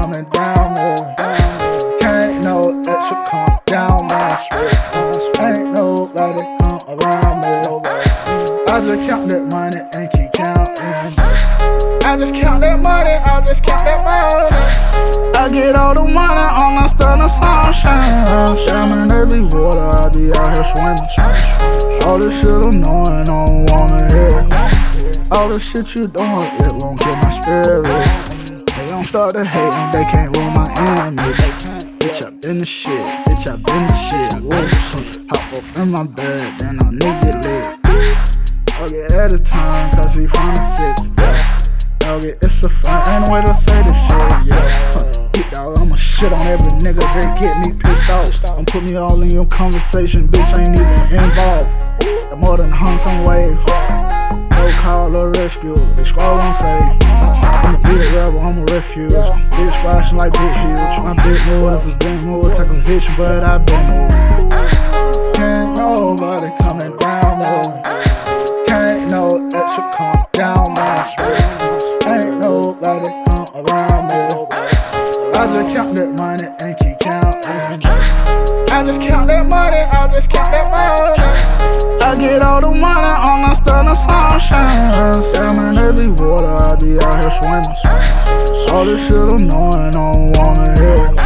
coming down there. Can't no extra come down my street. Ain't nobody come around me. I just count that money and keep counting. I just count that money, I just count that money. I get all the money on the stunner sunshine. Shaman every water, I be out here swimming. All this shit annoying, I don't wanna hear. All the shit you doing, it won't kill my spirit. They don't start to hate them, they can't rule my enemy. Bitch, I been the shit, bitch, I been the shit. Whoa, hop up in my bed, then I'll nigga lit. I'll get at a time, cause he from the city. I'll get it's a fun, ain't no way to say this shit, yeah. Big dog, I'ma shit on every nigga that get me pissed off. Don't put me all in your conversation, bitch, ain't even involved. I'm more than hung some waves. No call or rescue, they scroll and say I'm a big rebel, I'm a refuge. Big squashing like big huge. My big move is a big move, take a vision, but I been moved. Can't nobody coming down there. Can't no extra come down my street. Ain't nobody come around me. I just count that money and keep counting. I just count that money, I just count that money. I get all the money on the stunner sunshine. Salmon every water, I be out here swimming. All this shit annoying, I don't wanna hear.